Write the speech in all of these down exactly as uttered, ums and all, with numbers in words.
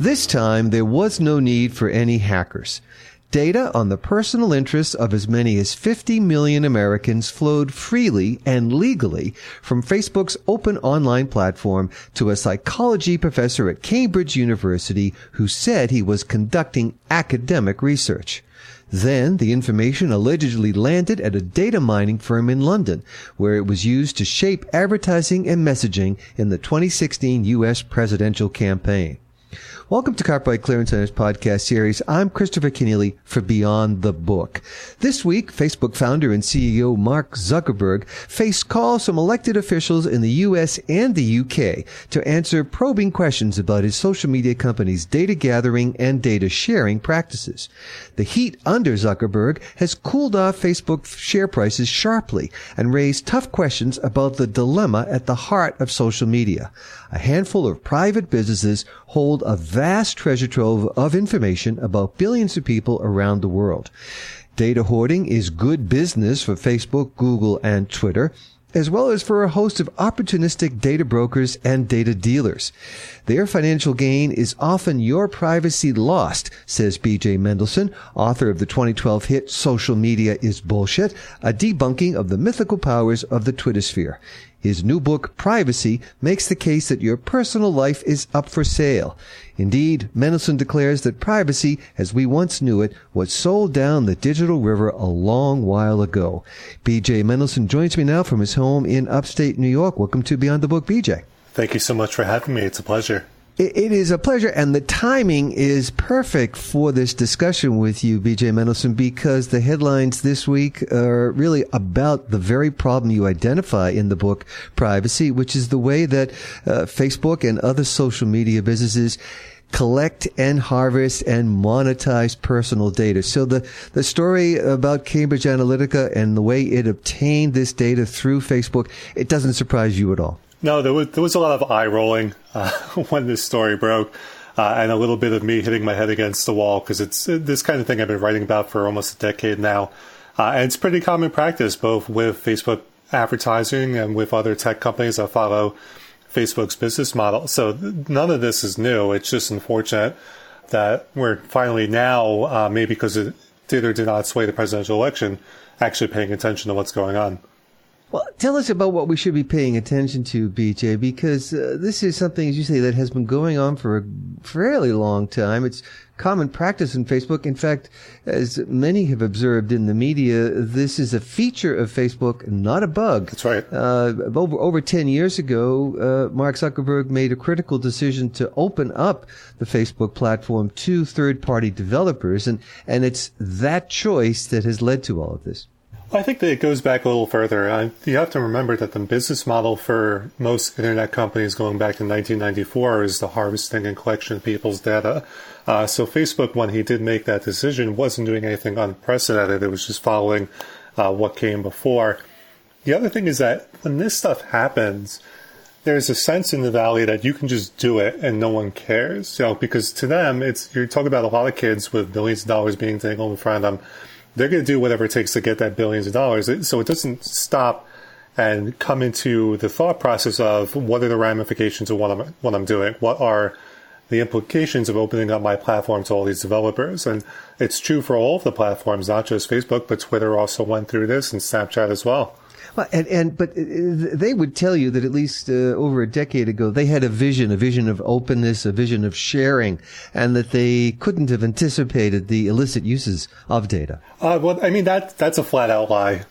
This time, there was no need for any hackers. Data on the personal interests of as many as fifty million Americans flowed freely and legally from Facebook's open online platform to a psychology professor at Cambridge University who said he was conducting academic research. Then the information allegedly landed at a data mining firm in London, where it was used to shape advertising and messaging in the twenty sixteen U S presidential campaign. Welcome to Copyright Clearance Center's podcast series. I'm Christopher Kenneally for Beyond the Book. This week, Facebook founder and C E O Mark Zuckerberg faced calls from elected officials in the U S and the U K to answer probing questions about his social media company's data gathering and data sharing practices. The heat under Zuckerberg has cooled off Facebook share prices sharply and raised tough questions about the dilemma at the heart of social media. A handful of private businesses hold a vast treasure trove of information about billions of people around the world. Data hoarding is good business for Facebook, Google, and Twitter, as well as for a host of opportunistic data brokers and data dealers. Their financial gain is often your privacy lost, says B J Mendelsohn, author of the twenty twelve hit Social Media is Bullshit, a debunking of the mythical powers of the Twittersphere. His new book, Privacy, makes the case that your personal life is up for sale. Indeed, Mendelsohn declares that privacy, as we once knew it, was sold down the digital river a long while ago. B J Mendelsohn joins me now from his home in upstate New York. Welcome to Beyond the Book, B J. Thank you so much for having me. It's a pleasure. It is a pleasure, and the timing is perfect for this discussion with you, B J Mendelsohn, because the headlines this week are really about the very problem you identify in the book, Privacy, which is the way that uh, Facebook and other social media businesses collect and harvest and monetize personal data. So the, the story about Cambridge Analytica and the way it obtained this data through Facebook, it doesn't surprise you at all. No, there was there was a lot of eye rolling uh, when this story broke, uh, and a little bit of me hitting my head against the wall because it's this kind of thing I've been writing about for almost a decade now, uh, and it's pretty common practice both with Facebook advertising and with other tech companies that follow Facebook's business model. So none of this is new. It's just unfortunate that we're finally now, uh, maybe because it did or did not sway the presidential election, actually paying attention to what's going on. Well, tell us about what we should be paying attention to, B J, because uh, this is something, as you say, that has been going on for a fairly long time. It's common practice in Facebook. In fact, as many have observed in the media, this is a feature of Facebook, not a bug. That's right. Uh, over, over ten years ago, uh, Mark Zuckerberg made a critical decision to open up the Facebook platform to third-party developers, and, and it's that choice that has led to all of this. I think that it goes back a little further. Uh, you have to remember that the business model for most internet companies going back to nineteen ninety-four is the harvesting and collection of people's data. Uh, so Facebook, when he did make that decision, wasn't doing anything unprecedented. It was just following uh, what came before. The other thing is that when this stuff happens, there's a sense in the Valley that you can just do it and no one cares. You know, because to them, it's you're talking about a lot of kids with billions of dollars being taken in front of them. They're going to do whatever it takes to get that billions of dollars. So it doesn't stop and come into the thought process of what are the ramifications of what I'm, what I'm doing? What are the implications of opening up my platform to all these developers? And it's true for all of the platforms, not just Facebook, but Twitter also went through this and Snapchat as well. Well, and, and but they would tell you that at least uh, over a decade ago, they had a vision, a vision of openness, a vision of sharing, and that they couldn't have anticipated the illicit uses of data. Uh, well, I mean, that that's a flat out lie.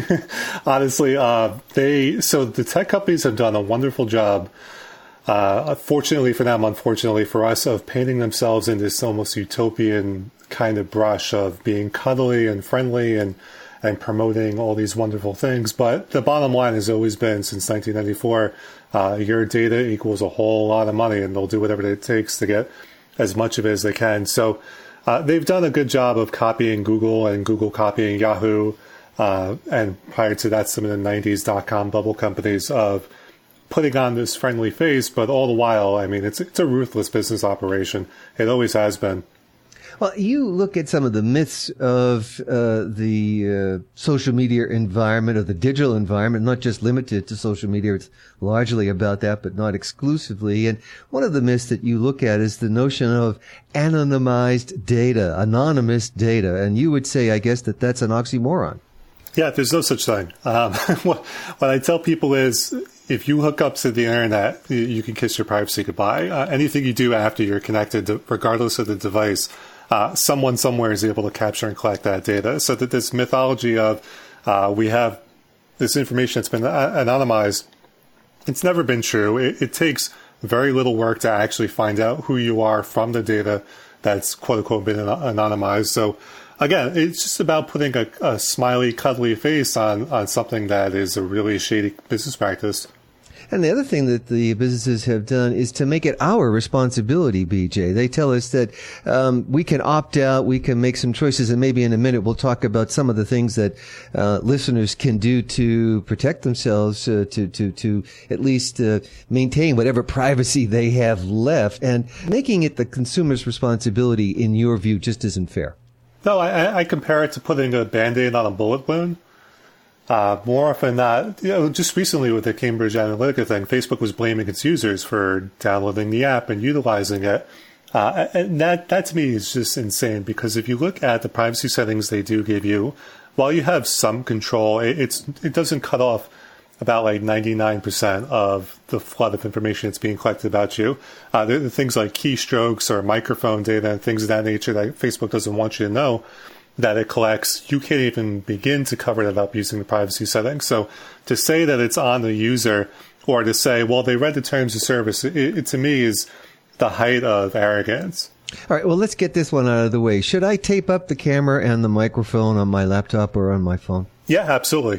Honestly, uh, they so the tech companies have done a wonderful job. Uh, fortunately for them, unfortunately for us, of painting themselves in this almost utopian kind of brush of being cuddly and friendly and and promoting all these wonderful things. But the bottom line has always been, since nineteen ninety-four, uh, your data equals a whole lot of money, and they'll do whatever it takes to get as much of it as they can. So uh, they've done a good job of copying Google and Google copying Yahoo, uh, and prior to that, some of the nineties dot-com bubble companies of putting on this friendly face, but all the while, I mean, it's it's a ruthless business operation. It always has been. Well, you look at some of the myths of uh, the uh, social media environment, or the digital environment, not just limited to social media. It's largely about that, but not exclusively. And one of the myths that you look at is the notion of anonymized data, anonymous data. And you would say, I guess, that that's an oxymoron. Yeah, there's no such thing. Um, what, what I tell people is, if you hook up to the internet, you, you can kiss your privacy goodbye. Uh, anything you do after you're connected, to, regardless of the device, uh, someone somewhere is able to capture and collect that data. So that this mythology of uh, we have this information that's been anonymized, it's never been true. It, it takes very little work to actually find out who you are from the data that's quote unquote been anonymized. So again, it's just about putting a, a smiley, cuddly face on, on something that is a really shady business practice. And the other thing that the businesses have done is to make it our responsibility, B J. They tell us that um, we can opt out, we can make some choices, and maybe in a minute we'll talk about some of the things that uh, listeners can do to protect themselves, uh, to to to at least uh, maintain whatever privacy they have left. And making it the consumer's responsibility, in your view, just isn't fair. No, I, I compare it to putting a Band-Aid on a bullet wound. Uh, more often than not, you know, just recently with the Cambridge Analytica thing, Facebook was blaming its users for downloading the app and utilizing it. Uh, and that, that to me is just insane, because if you look at the privacy settings they do give you, while you have some control, it, it's, it doesn't cut off about like ninety-nine percent of the flood of information that's being collected about you. Uh, there are things like keystrokes or microphone data and things of that nature that Facebook doesn't want you to know that it collects. You can't even begin to cover that up using the privacy settings. So to say that it's on the user, or to say, well, they read the terms of service, it, it to me is the height of arrogance. All right, well, let's get this one out of the way. Should I tape up the camera and the microphone on my laptop or on my phone? Yeah, absolutely.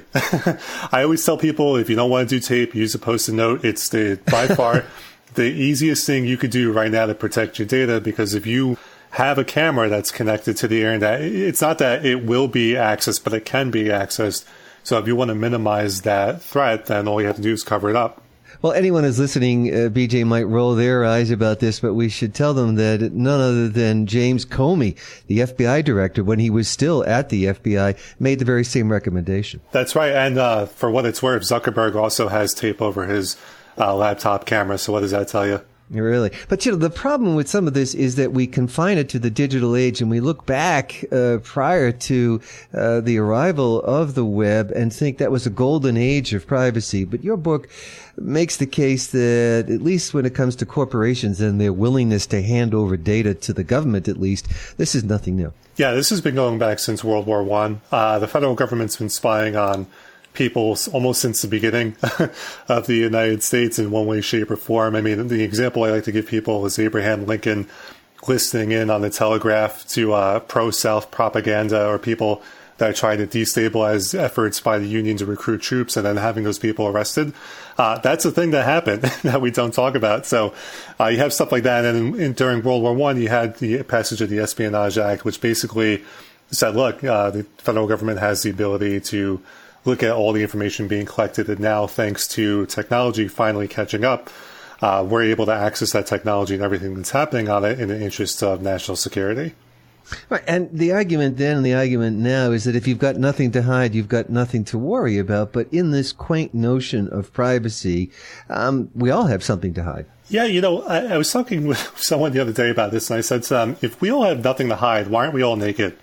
I always tell people, if you don't want to do tape, use a Post-it note. It's the by far the easiest thing you could do right now to protect your data, because if you have a camera that's connected to the internet, it's not that it will be accessed, but it can be accessed. So if you want to minimize that threat, then all you have to do is cover it up. Well, anyone who's listening, uh, B J, might roll their eyes about this, but we should tell them that none other than James Comey, the F B I director, when he was still at the F B I, made the very same recommendation. That's right. And uh, for what it's worth, Zuckerberg also has tape over his uh, laptop camera. So what does that tell you? Really. But, you know, the problem with some of this is that we confine it to the digital age, and we look back uh, prior to uh, the arrival of the web and think that was a golden age of privacy. But your book makes the case that, at least when it comes to corporations and their willingness to hand over data to the government, at least, this is nothing new. Yeah, this has been going back since World War One. Uh, the federal government's been spying on people almost since the beginning of the United States in one way, shape, or form. I mean, the example I like to give people is Abraham Lincoln listening in on the telegraph to uh, pro-South propaganda, or people that are trying to destabilize efforts by the Union to recruit troops, and then having those people arrested. Uh, that's a thing that happened that we don't talk about. So uh, you have stuff like that. And in, in, during World War One, you had the passage of the Espionage Act, which basically said, look, uh, the federal government has the ability to look at all the information being collected, and now, thanks to technology finally catching up, uh, we're able to access that technology and everything that's happening on it in the interest of national security. Right. And the argument then and the argument now is that if you've got nothing to hide, you've got nothing to worry about. But in this quaint notion of privacy, um, we all have something to hide. Yeah, you know, I, I was talking with someone the other day about this, and I said, um, if we all have nothing to hide, why aren't we all naked?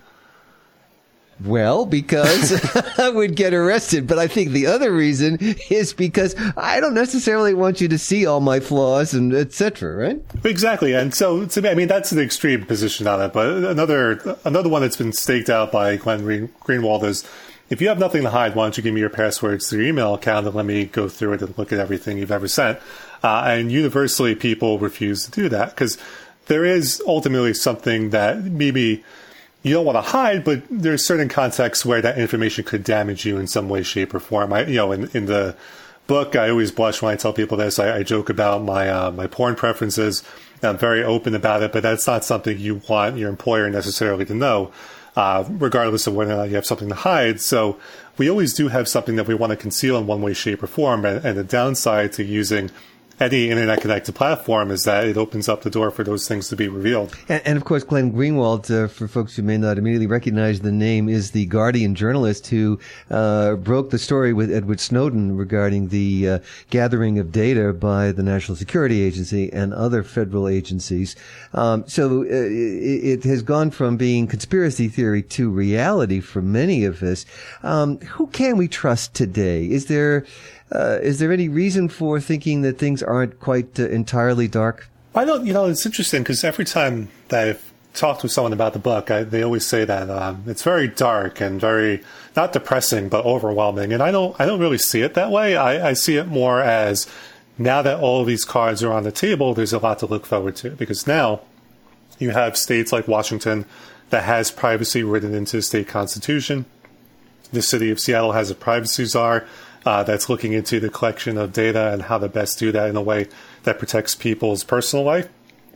Well, because I would get arrested. But I think the other reason is because I don't necessarily want you to see all my flaws and et cetera, right? Exactly. And so, to me, I mean, that's an extreme position on it. But another another one that's been staked out by Glenn Greenwald is, if you have nothing to hide, why don't you give me your passwords to your email account and let me go through it and look at everything you've ever sent? Uh, and universally, people refuse to do that, because there is ultimately something that maybe you don't want to hide, but there's certain contexts where that information could damage you in some way, shape, or form. I, you know, in, in the book, I always blush when I tell people this. I, I joke about my uh, my porn preferences. I'm very open about it, but that's not something you want your employer necessarily to know, uh, regardless of whether or not you have something to hide. So we always do have something that we want to conceal in one way, shape, or form. And, and the downside to using any internet-connected platform is that it opens up the door for those things to be revealed. And, and of course, Glenn Greenwald, uh, for folks who may not immediately recognize the name, is the Guardian journalist who uh, broke the story with Edward Snowden regarding the uh, gathering of data by the National Security Agency and other federal agencies. Um, so uh, it, it has gone from being conspiracy theory to reality for many of us. Um, who can we trust today? Is there Uh, is there any reason for thinking that things aren't quite uh, entirely dark? I don't, you know, it's interesting because every time that I've talked with someone about the book, I, they always say that um, it's very dark and very, not depressing, but overwhelming. And I don't, I don't really see it that way. I, I see it more as now that all of these cards are on the table, there's a lot to look forward to, because now you have states like Washington that has privacy written into the state constitution. The city of Seattle has a privacy czar Uh, that's looking into the collection of data and how to best do that in a way that protects people's personal life.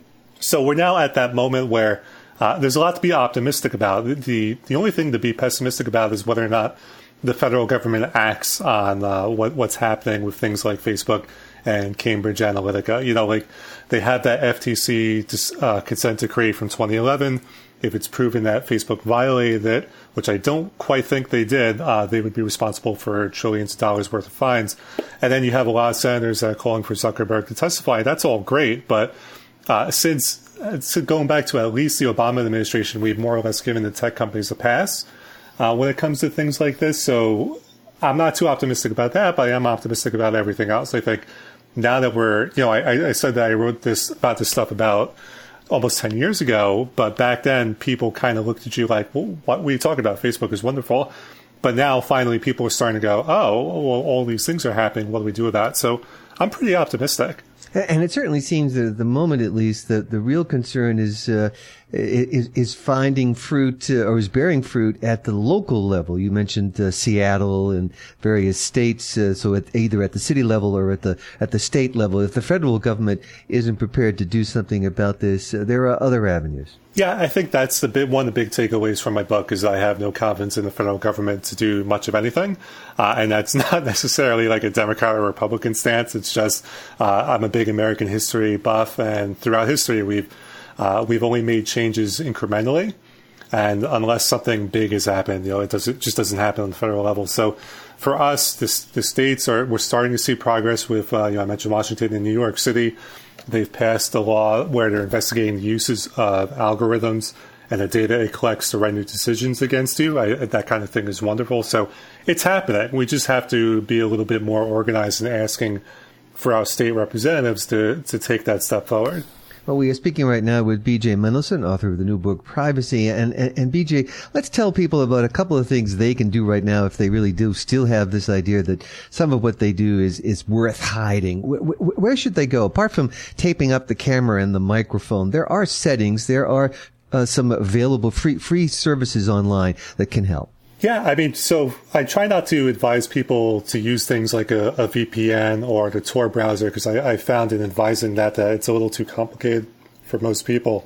So we're now at that moment where uh, there's a lot to be optimistic about. The the only thing to be pessimistic about is whether or not the federal government acts on uh, what, what's happening with things like Facebook and Cambridge Analytica. You know, like they had that F T C uh, consent decree from twenty eleven. If it's proven that Facebook violated it, which I don't quite think they did, uh, they would be responsible for trillions of dollars worth of fines. And then you have a lot of senators that are calling for Zuckerberg to testify. That's all great, but uh, since, since going back to at least the Obama administration, we've more or less given the tech companies a pass uh, when it comes to things like this. So I'm not too optimistic about that, but I am optimistic about everything else. I think now that we're, you know, I, I said that I wrote this about this stuff about almost ten years ago, but back then people kind of looked at you like, well, what were you talking about? Facebook is wonderful. But now finally people are starting to go, oh, well, all these things are happening. What do we do with that? So I'm pretty optimistic. And it certainly seems that at the moment, at least, that the real concern is uh, is, is finding fruit uh, or is bearing fruit at the local level. You mentioned uh, Seattle and various states, uh, so at either at the city level or at the at the state level. If the federal government isn't prepared to do something about this, uh, there are other avenues. Yeah, I think that's the big, one of the big takeaways from my book is I have no confidence in the federal government to do much of anything. Uh, and that's not necessarily like a Democrat or Republican stance. It's just uh, I'm a big American history buff. And throughout history, we've uh, we've only made changes incrementally. And unless something big has happened, you know, it, does, it just doesn't happen on the federal level. So for us, this, the states are, we're starting to see progress with, uh, you know, I mentioned Washington and New York City. They've passed a law where they're investigating the uses of algorithms and the data it collects to render decisions against you. I, that kind of thing is wonderful. So it's happening. We just have to be a little bit more organized in asking for our state representatives to, to take that step forward. Well, we are speaking right now with B J Mendelsohn, author of the new book, Privacy. And, and, and B J, let's tell people about a couple of things they can do right now if they really do still have this idea that some of what they do is, is worth hiding. Where, where should they go? Apart from taping up the camera and the microphone, there are settings, there are uh, some available free, free services online that can help. Yeah, I mean, so I try not to advise people to use things like a, a V P N or the Tor browser because I, I found in advising that that it's a little too complicated for most people.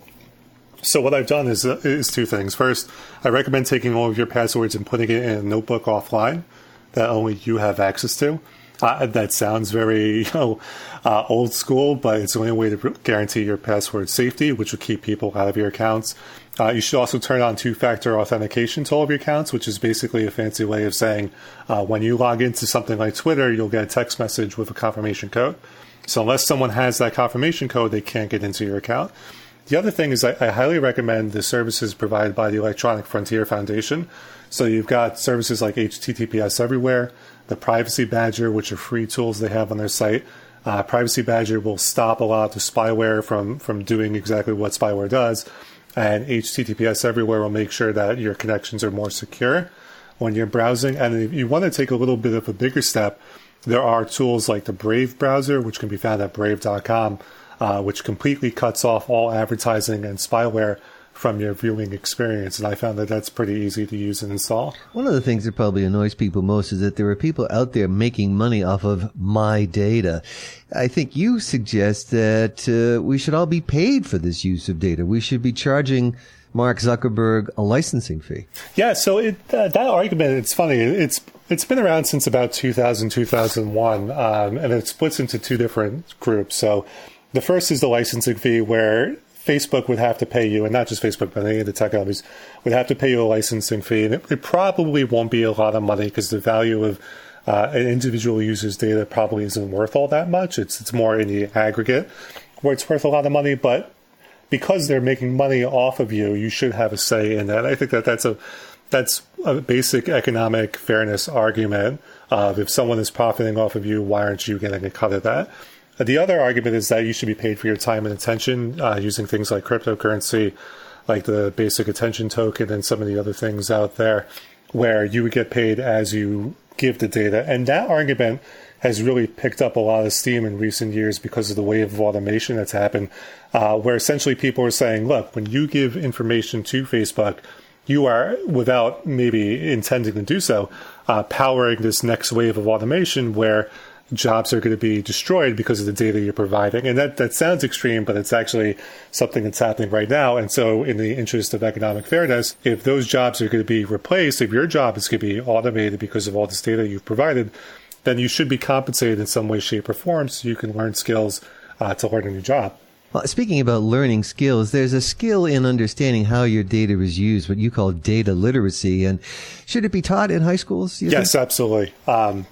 So what I've done is uh, is two things. First, I recommend taking all of your passwords and putting it in a notebook offline that only you have access to. Uh, that sounds very, you know, uh, old school, but it's the only way to guarantee your password safety, which will keep people out of your accounts. Uh, you should also turn on two-factor authentication to all of your accounts, which is basically a fancy way of saying uh, when you log into something like Twitter, you'll get a text message with a confirmation code. So unless someone has that confirmation code, they can't get into your account. The other thing is I, I highly recommend the services provided by the Electronic Frontier Foundation. So you've got services like H T T P S Everywhere, the Privacy Badger, which are free tools they have on their site. Uh, Privacy Badger will stop a lot of the spyware from, from doing exactly what spyware does. And H T T P S Everywhere will make sure that your connections are more secure when you're browsing. And if you want to take a little bit of a bigger step, there are tools like the Brave browser, which can be found at brave dot com, uh, which completely cuts off all advertising and spyware from your viewing experience. And I found that that's pretty easy to use and install. One of the things that probably annoys people most is that there are people out there making money off of my data. I think you suggest that uh, we should all be paid for this use of data. We should be charging Mark Zuckerberg a licensing fee. Yeah, so it, uh, that argument, it's funny. It's it's been around since about two thousand, two thousand one, um, and it splits into two different groups. So the first is the licensing fee, where Facebook would have to pay you, and not just Facebook, but any of the tech companies would have to pay you a licensing fee. And it, it probably won't be a lot of money because the value of uh, an individual user's data probably isn't worth all that much. It's it's more in the aggregate where it's worth a lot of money. But because they're making money off of you, you should have a say in that. I think that that's a that's a basic economic fairness argument of if someone is profiting off of you, why aren't you getting a cut of that? The other argument is that you should be paid for your time and attention uh, using things like cryptocurrency, like the basic attention token and some of the other things out there, where you would get paid as you give the data. And that argument has really picked up a lot of steam in recent years because of the wave of automation that's happened, uh, where essentially people are saying, look, when you give information to Facebook, you are, without maybe intending to do so, uh, powering this next wave of automation where jobs are going to be destroyed because of the data you're providing. And that, that sounds extreme, but it's actually something that's happening right now. And so in the interest of economic fairness, if those jobs are going to be replaced, if your job is going to be automated because of all this data you've provided, then you should be compensated in some way, shape, or form so you can learn skills uh, to learn a new job. Well, speaking about learning skills, there's a skill in understanding how your data is used, what you call data literacy. And should it be taught in high schools? Yes, think? Absolutely. Um,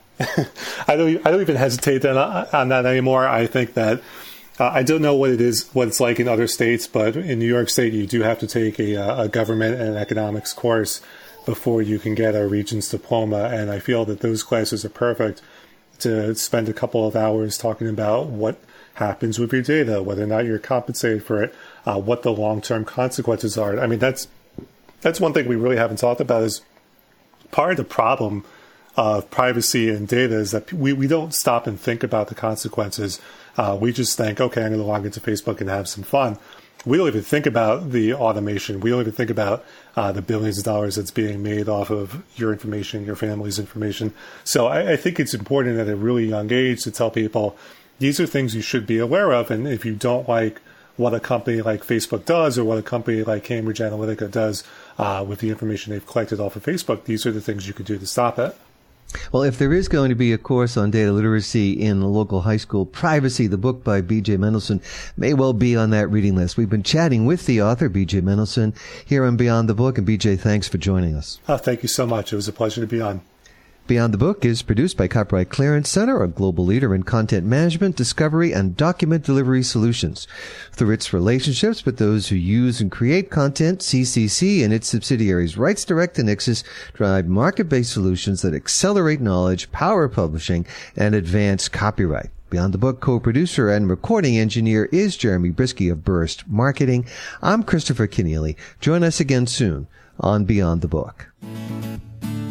I don't. I don't even hesitate on, on that anymore. I think that uh, I don't know what it is, what it's like in other states, but in New York State, you do have to take a, a government and economics course before you can get a Regents diploma. And I feel that those classes are perfect to spend a couple of hours talking about what happens with your data, whether or not you're compensated for it, uh, what the long-term consequences are. I mean, that's that's one thing we really haven't talked about. Is part of the problem of privacy and data is that we, we don't stop and think about the consequences. Uh, we just think, okay, I'm going to log into Facebook and have some fun. We don't even think about the automation. We don't even think about uh, the billions of dollars that's being made off of your information, your family's information. So I, I think it's important at a really young age to tell people these are things you should be aware of. And if you don't like what a company like Facebook does or what a company like Cambridge Analytica does uh, with the information they've collected off of Facebook, these are the things you could do to stop it. Well, if there is going to be a course on data literacy in the local high school, Privacy, the book by B J Mendelsohn, may well be on that reading list. We've been chatting with the author, B J Mendelsohn, here on Beyond the Book. And B J, thanks for joining us. Oh, thank you so much. It was a pleasure to be on. Beyond the Book is produced by Copyright Clearance Center, a global leader in content management, discovery, and document delivery solutions. Through its relationships with those who use and create content, C C C and its subsidiaries RightsDirect and Ixus drive market-based solutions that accelerate knowledge, power publishing, and advance copyright. Beyond the Book co-producer and recording engineer is Jeremy Brisky of Burst Marketing. I'm Christopher Kenneally. Join us again soon on Beyond the Book.